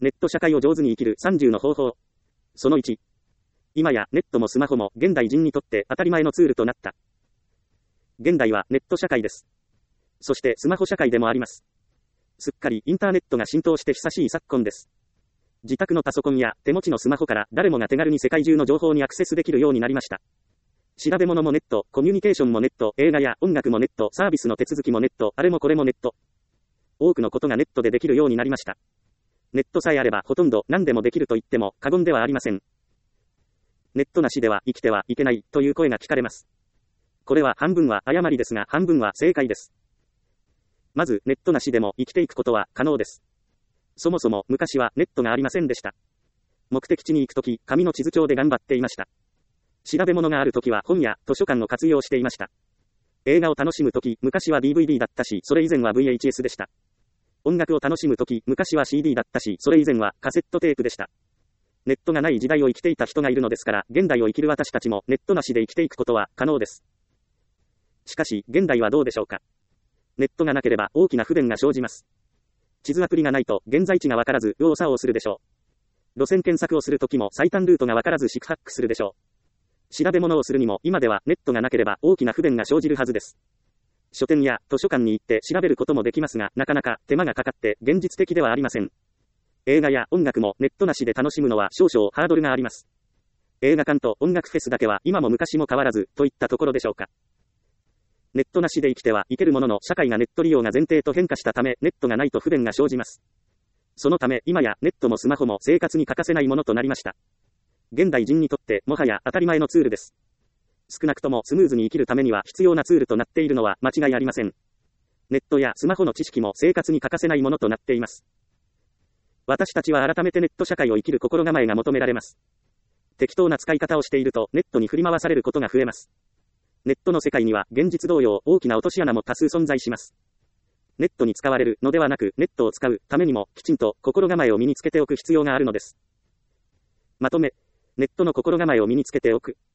ネット社会を上手に生きる30の方法。その1。今やネットもスマホも現代人にとって当たり前のツールとなった。現代はネット社会です。そしてスマホ社会でもあります。すっかりインターネットが浸透して久しい昨今です。自宅のパソコンや手持ちのスマホから誰もが手軽に世界中の情報にアクセスできるようになりました。調べ物もネット、コミュニケーションもネット、映画や音楽もネット、サービスの手続きもネット、あれもこれもネット。多くのことがネットでできるようになりました。ネットさえあればほとんど何でもできると言っても過言ではありません。ネットなしでは生きてはいけないという声が聞かれます。これは半分は誤りですが半分は正解です。まずネットなしでも生きていくことは可能です。そもそも昔はネットがありませんでした。目的地に行くとき、紙の地図帳で頑張っていました。調べ物があるときは本や図書館を活用していました。映画を楽しむとき、昔は DVD だったし、それ以前は VHS でした。音楽を楽しむとき、昔は CD だったし、それ以前はカセットテープでした。ネットがない時代を生きていた人がいるのですから、現代を生きる私たちもネットなしで生きていくことは可能です。しかし、現代はどうでしょうか。ネットがなければ大きな不便が生じます。地図アプリがないと現在地がわからず右往左往するでしょう。路線検索をするときも最短ルートがわからず四苦八苦するでしょう。調べ物をするにも今ではネットがなければ大きな不便が生じるはずです。書店や図書館に行って調べることもできますが、なかなか手間がかかって現実的ではありません。映画や音楽もネットなしで楽しむのは少々ハードルがあります。映画館と音楽フェスだけは今も昔も変わらずといったところでしょうか。ネットなしで生きてはいけるものの社会がネット利用が前提と変化したためネットがないと不便が生じます。そのため今やネットもスマホも生活に欠かせないものとなりました。現代人にとってもはや当たり前のツールです。少なくともスムーズに生きるためには必要なツールとなっているのは間違いありません。ネットやスマホの知識も生活に欠かせないものとなっています。私たちは改めてネット社会を生きる心構えが求められます。適当な使い方をしているとネットに振り回されることが増えます。ネットの世界には現実同様大きな落とし穴も多数存在します。ネットに使われるのではなくネットを使うためにもきちんと心構えを身につけておく必要があるのです。まとめ、ネットの心構えを身につけておく。